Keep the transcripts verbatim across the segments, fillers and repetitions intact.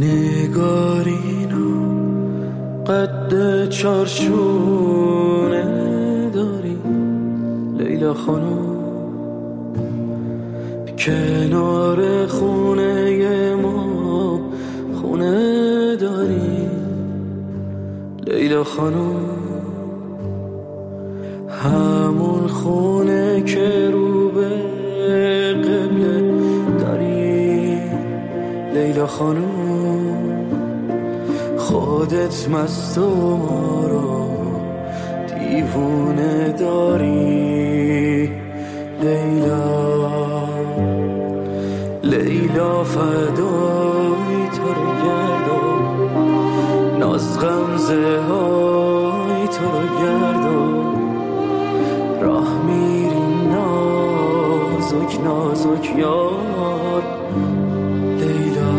نگارینا قد چارشونه داری لیلا خانم، کنار خونه ما خونه داری لیلا خانم، همون خونه که رو به قبله داری لیلا خانم، خودت مست و ما رو دیوونه داری لیلا لیلا، فدای تو رو گردم، ناز غمزه های تو رو گردم، راه میری نازک نازک یار لیلا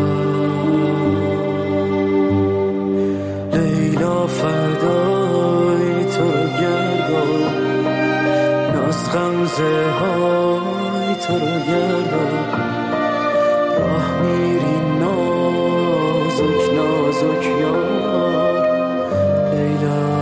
لیلا، فدای تو رو گردم، ناز غمزه های تو رو گردم، راه میری نازک نازک یار لیلا.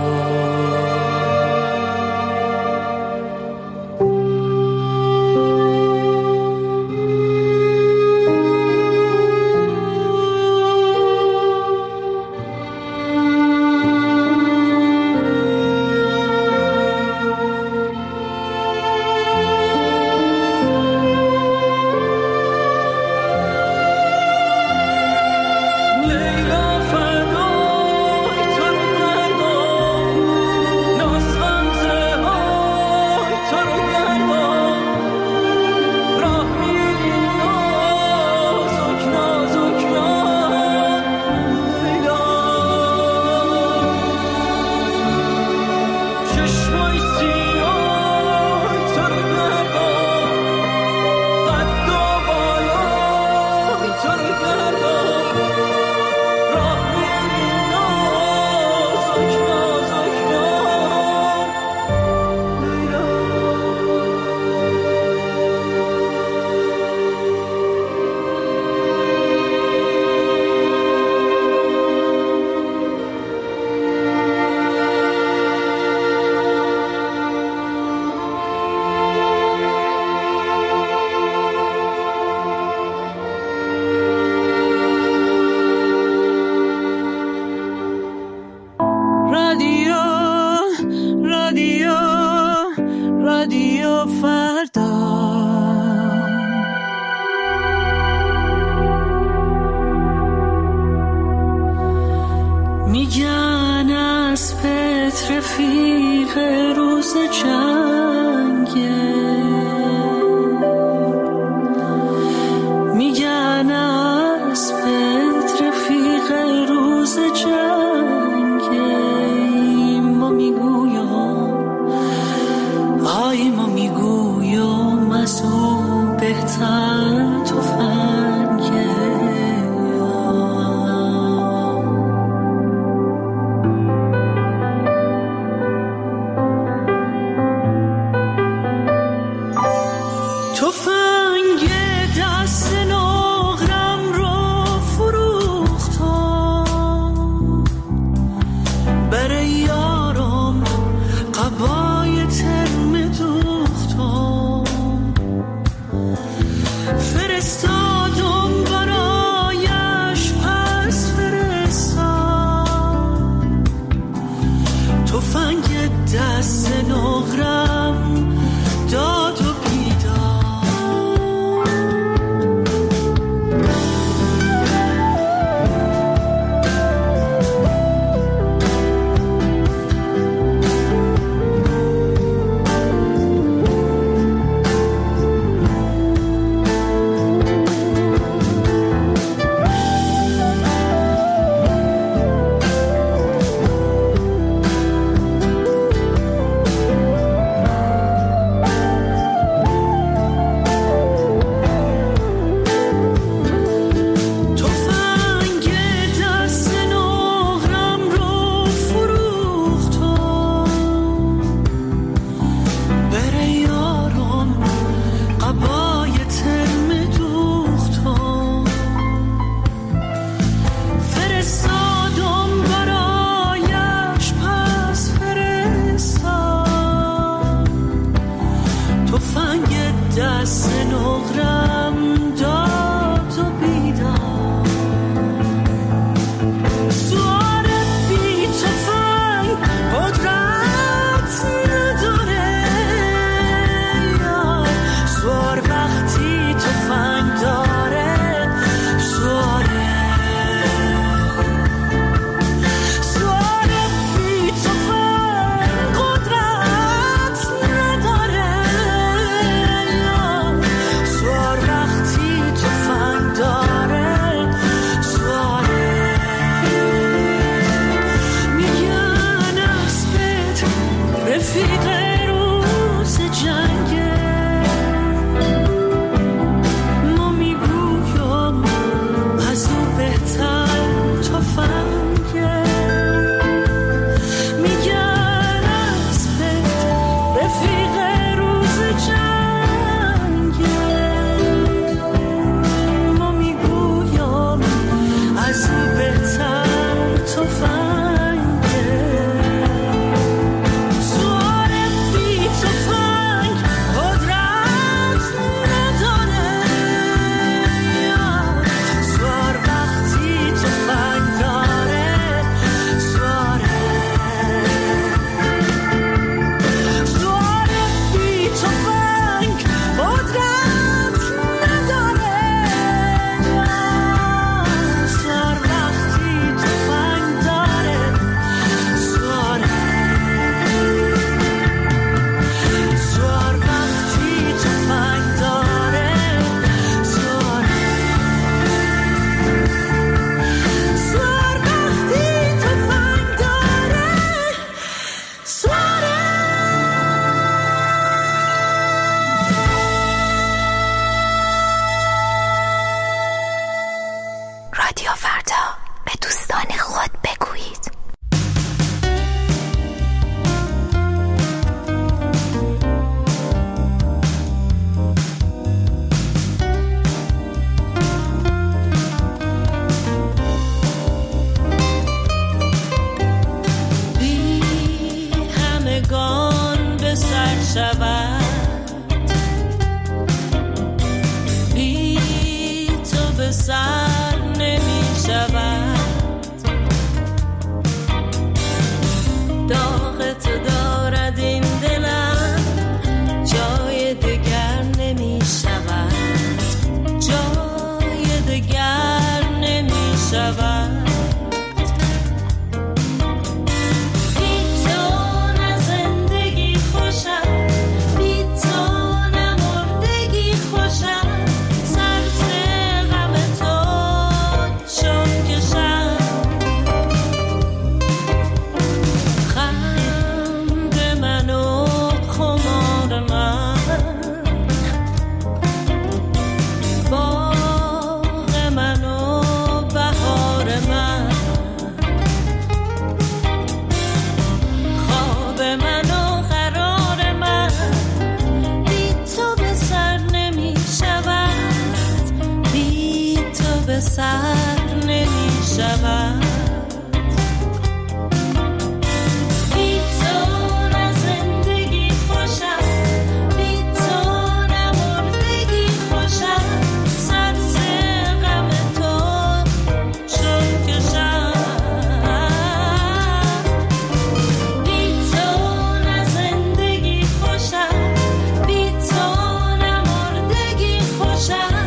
میگن اسبت رفیق روز جنگه، میگن اسبت رفیق روز جنگه، ما میگویم آی ما میگویم از او بهتر تفنگه. به دوستان خود بگویید. بی تو به سر نمی شود، داغ تو دارد این دلم، جای دگر نمی شود، جای دگر نمی شود. سر نمی شود، بی تو نه زندگی خوشم، بی تو نه مردگی خوشم، سبز غم تو چون کشم، بی تو نه زندگی خوشم، بی تو نه مردگی خوشم.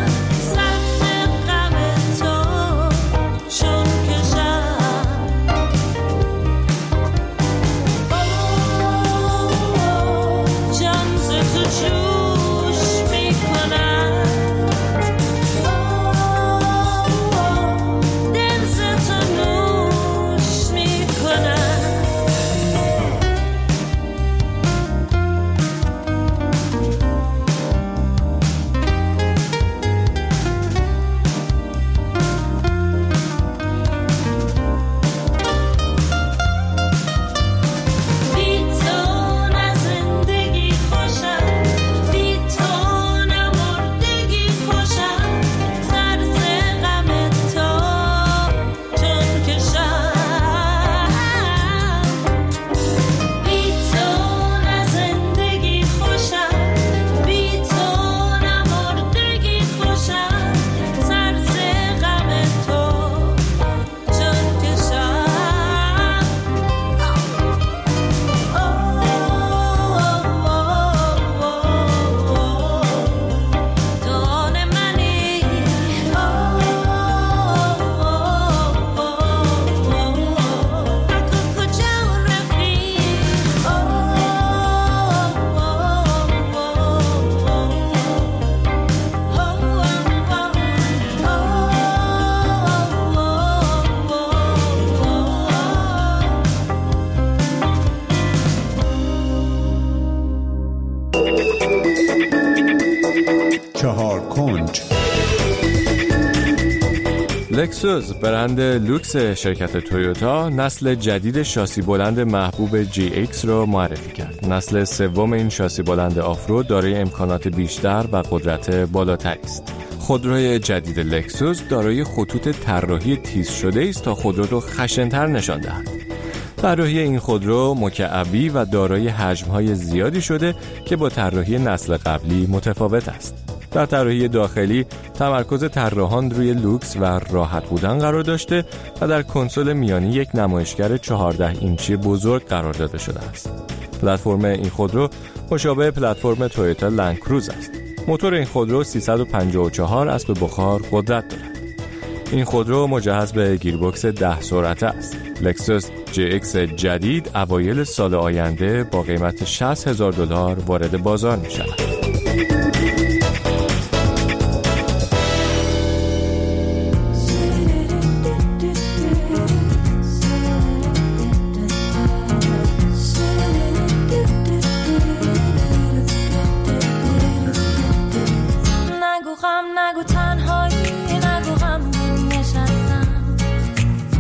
لکسوس برند لوکس شرکت تویوتا نسل جدید شاسی بلند محبوب جی ایکس را معرفی کرد. نسل سوم این شاسی بلند آفرود دارای امکانات بیشتر و قدرت بالاتری است. خودروی جدید لکسوس دارای خطوط طراحی تیز شده است تا خودرو را خشن‌تر نشان دهد. طراحی این خودرو مکعبی و دارای حجم‌های زیادی شده که با طراحی نسل قبلی متفاوت است. در طراحی داخلی تمرکز طراحان روی لوکس و راحت بودن قرار داشته و در کنسول میانی یک نمایشگر چهارده اینچی بزرگ قرار داده شده است. پلتفرم این خودرو مشابه پلتفرم تویوتا لند کروز است. موتور این خودرو سیصد و پنجاه و چهار اسب بخار قدرت دارد. این خودرو مجهز به گیربکس ده سرعته است. لکسوس جی ایکس جدید اوایل سال آینده با قیمت شصت هزار دلار وارد بازار می شود. نگو تنهایی، نگو غمگین نشستم،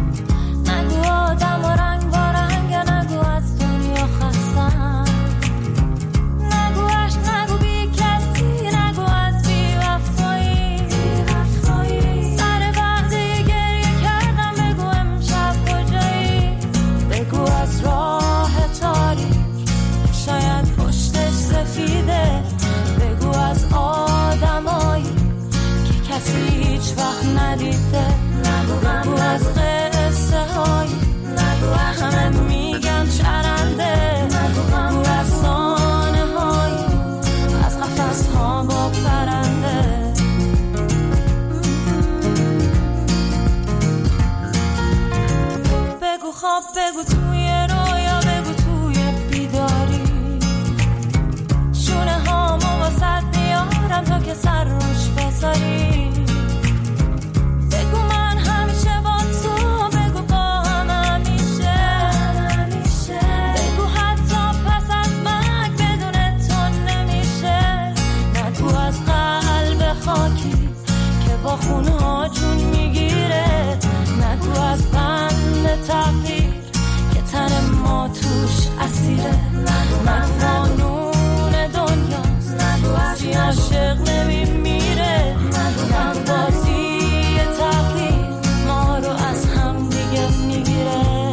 خواب بگو توی رویا بگو توی بیداری شونه هامو واسد میارم تا که سر روش بذاری بگو من همیشه با تو بگو با هم همیشه بگو حتی پس از مرگ بدون تو نمیشه نگو از قلب خاکی که با خونه ها جون میگیره نگو از بند تقدیر که تن ما توش اسیره نگو قانون دنیاست نگو از عاشق نمیمیره نگو بازی تقدیر ما رو از هم دیگه میگیره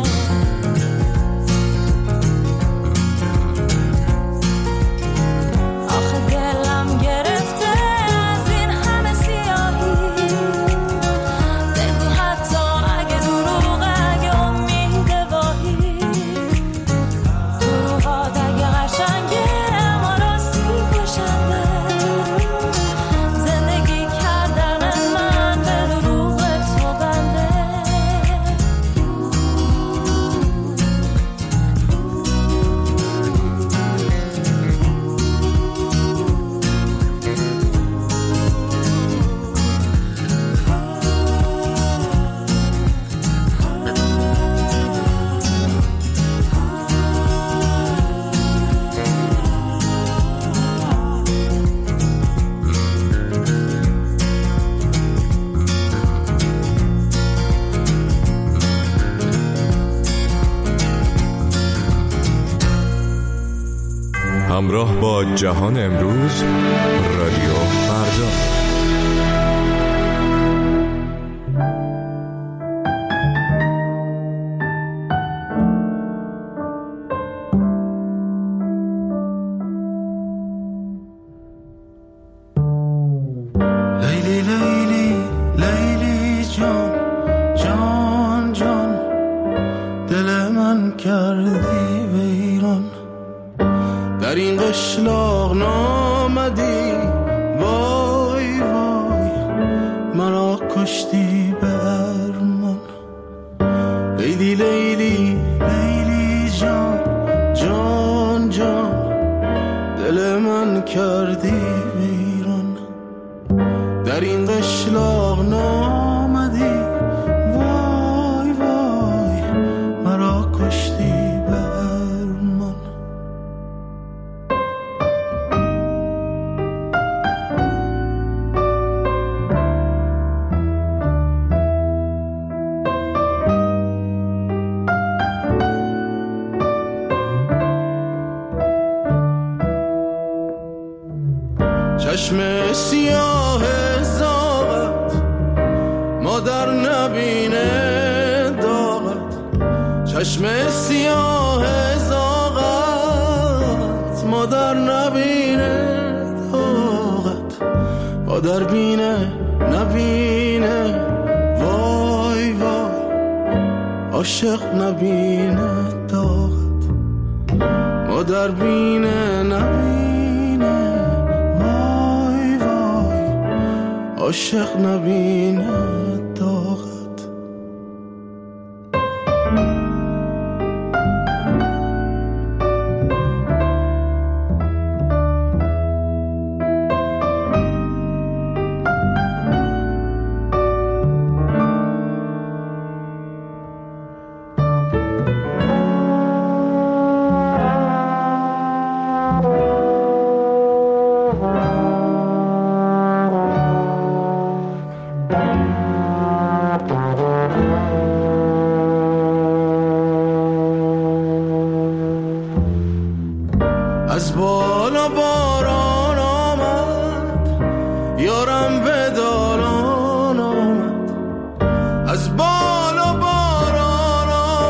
آخه دلم گرفته از این همه سیاهی بگو حتی اگه دروغ اگه امید واهی دروغات اگه قشنگه اما راستی کشنده زندگی کردن من به دروغ تو بنده همراه با جهان امروز رادیو فردا. لیلی لیلی لیلی جان جان جان دل من کردی ویران در این قشلاق نامدی وای وای مرا کشتی به ارمان لیلی لیلی لیلی جان جان جان دل من کردی ویران در این قشلاق نامدی وای وای مرا کشتی به ارمان چشم سیاه زاغت مادر نبینه داغت چشم سیاه زاغت مادر نبینه داغت مادر بینه نبینه وای وای عاشق نبینه داغت مادر بینه نبینه عاشق نبینه داغت از بالا باران آمد یارم به دالان آمد از بالا باران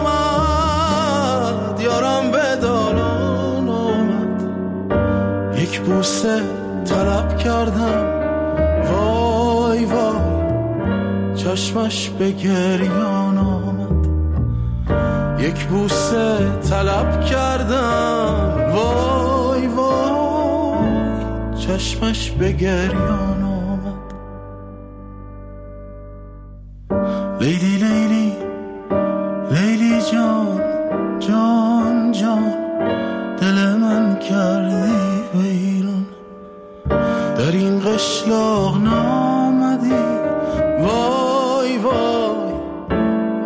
آمد یارم به دالان آمد یک بوسه طلب کردم وای وای چشمش به گریان آمد یک بوسه طلب کردم وای وای چشمش به گریان آمد لیلی لیلی لیلی جان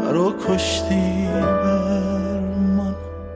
رو کشتی بر من.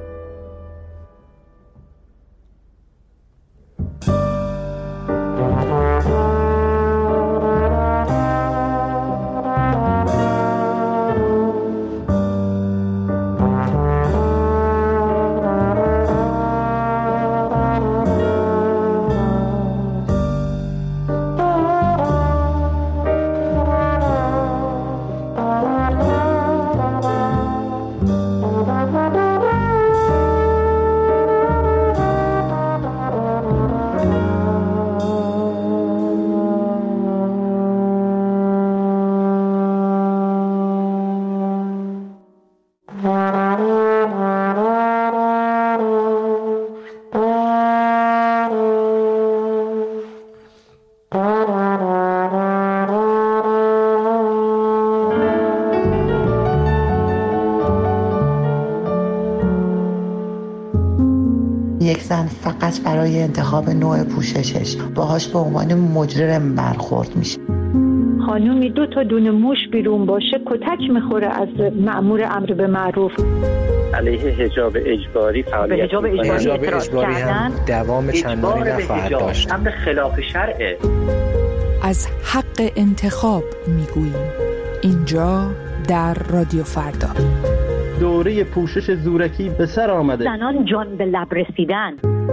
یک زن فقط برای انتخاب نوع پوششش باهاش به عنوان مجرم برخورد میشه. خانومی دو تا دونه موش بیرون باشه کتک میخوره از مأمور امر به معروف. علیه حجاب اجباری فعالیت به حجاب اجباری, حجاب اجباری هم دوام چندانی نخواهد داشت. امر خلاف شرعه. از حق انتخاب میگوییم اینجا در رادیو فردا. دوره پوشش زورکی به سر آمده. زنان جان به لب رسیدن.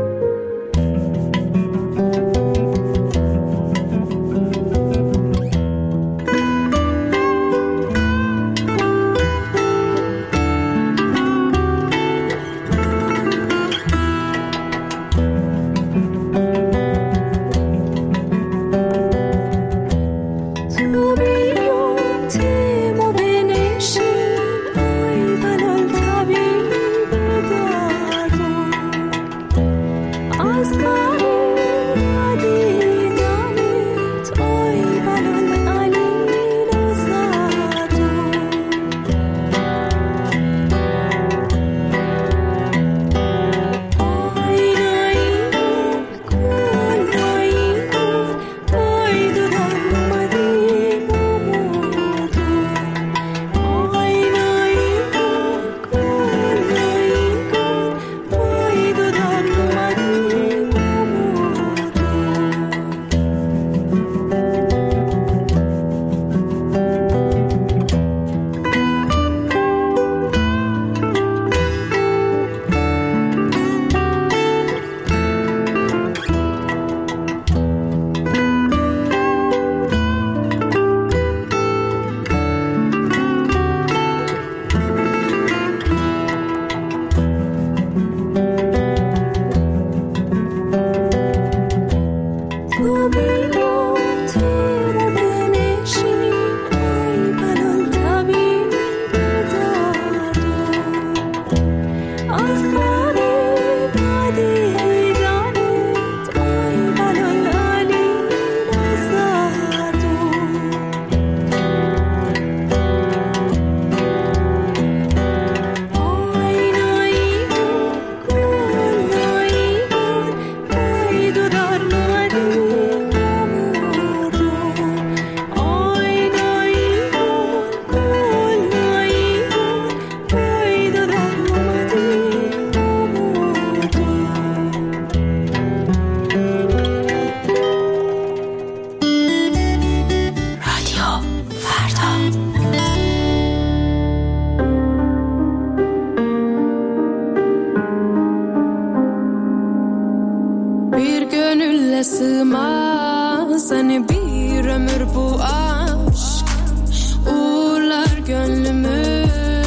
sığmaz hani bir ömür bu aşk. Uğurlar gönlümü,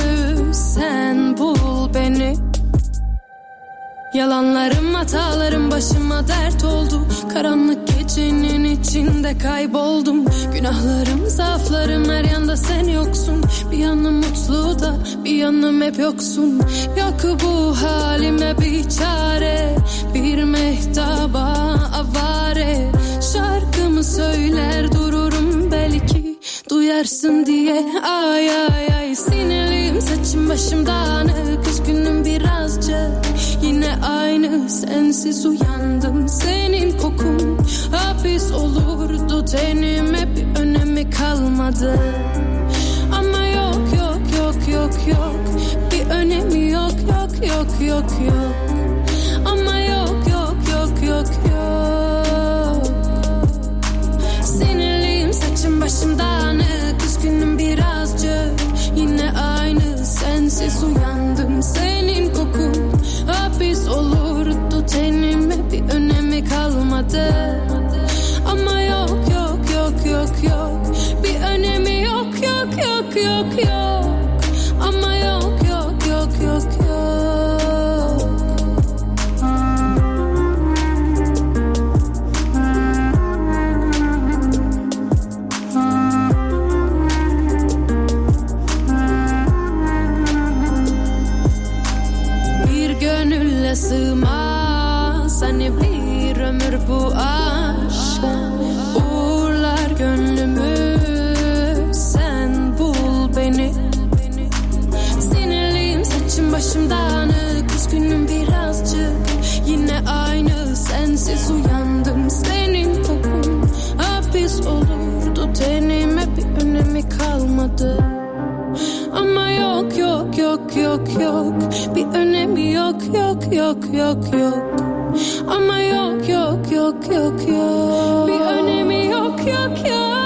sen bul beni. Yalanlarım, hatalarım başıma dert oldu. Karanlık gecenin içinde kayboldum. Günahlarım, zaaflarım, her yanda sen yoksun. Bir yanım mutlu da bir yanım hep yoksun. Yok bu halime bir çare, bir mehtaba avare. Şarkımı söyler dururum belki duyarsın diye. Ay ay ay sinirliyim, saçım başım dağınık, üzgünüm birazcık. Yine aynı sensiz uyandım, senin kokun hapis olurdu tenime, bir önemi kalmadı. Ama yok yok yok yok yok yok. Ama yok yok yok yok yok. Sinirliyim, saçım başım dağınık, üzgünüm birazcık. Yine aynı, sensiz uyandım. Senin kokun hapis olurdu tenime, bir önemi kalmadı. Ama yok yok yok yok yok. Bir önemi yok yok yok yok yok. Ama yok yok yok yok yok. Bir gönülle sığmaz hani bir ömür bu aşk. Uğurlar gönlümü, sen bul beni. Sinirliyim, saçım başım dağınık, üzgünüm birazcık. Yine aynı, sensiz uyandım. Senin kokun hapis olurdu tenime, bir önemi kalmadı. Ama yok yok yok yok yok. Bir önemi yok yok yok yok yok. Ama yok yok yok yok yok. Bir önemi yok yok yok.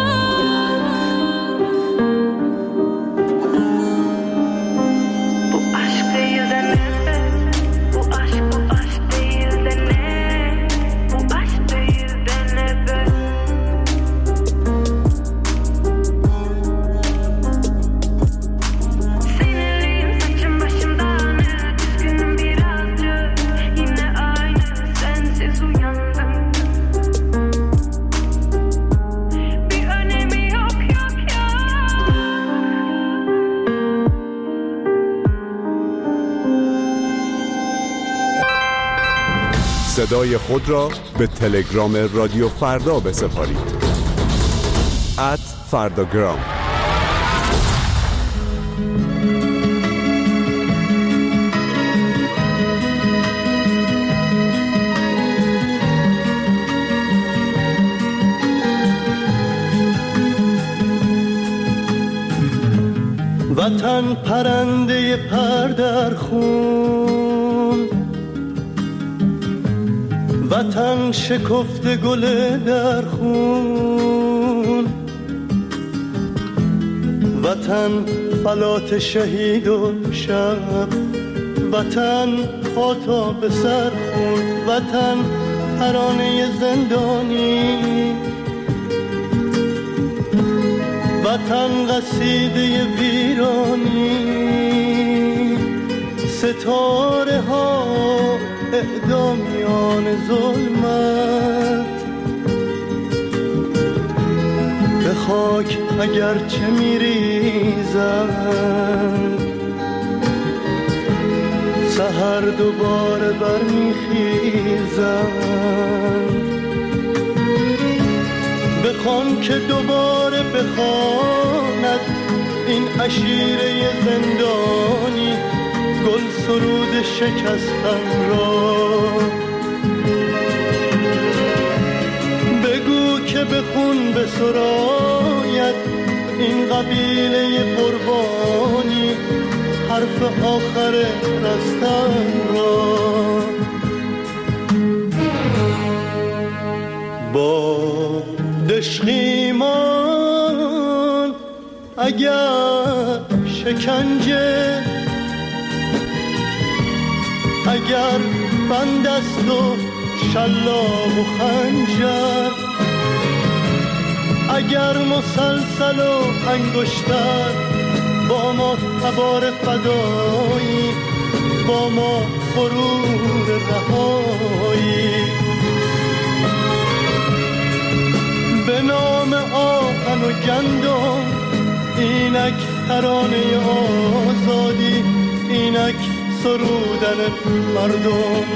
صدای خود را به تلگرام رادیو فردا بسپارید. ات فرداگرام. وطن پرنده پر در خون، وطن شکفته گل در خون، وطن فلات شهید و شب، وطن پا تا به سر خون، وطن ترانه زندانی، وطن قصیده ویرانی، ستاره ها اعدامیان ظلمت، به خاک اگرچه میریزند سحر دوباره برمیخیزند، بخوان که دوباره بخواند این عشیره زندانی گل سرود شکستن را، بگو که به خون بسراید این قبیله قربانی حرف آخر رستن را، با دشخیمان اگر شکنجه، اگر بند است و شلاق و خنجر، اگر مسلسل و انگشتر، با ما تبار فدایی، با ما غرور رهایی، به نام آهن و گندم اینک ترانه آزادی، اینک سرودن مردم.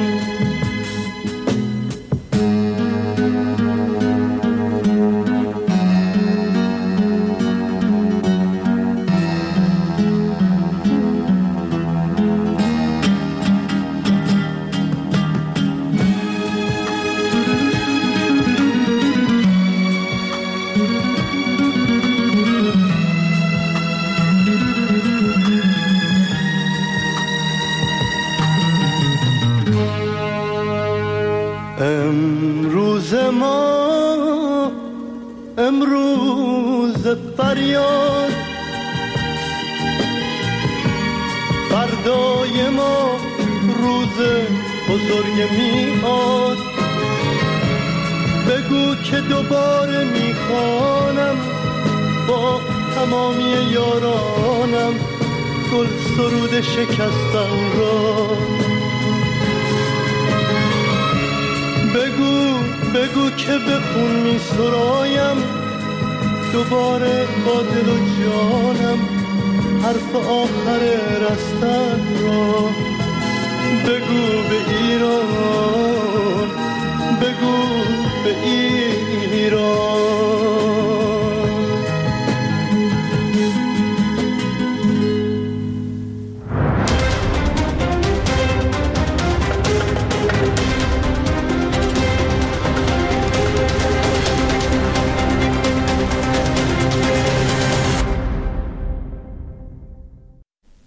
فریاد فردای ما روز بزرگ میاد. بگو که دوباره میخوانم با تمامی یارانم گل سرود شکستن را. بگو بگو که به خون می سرایم دوباره با دل و جانم حرف آخر رستن را. بگو به ایران، بگو به ایران.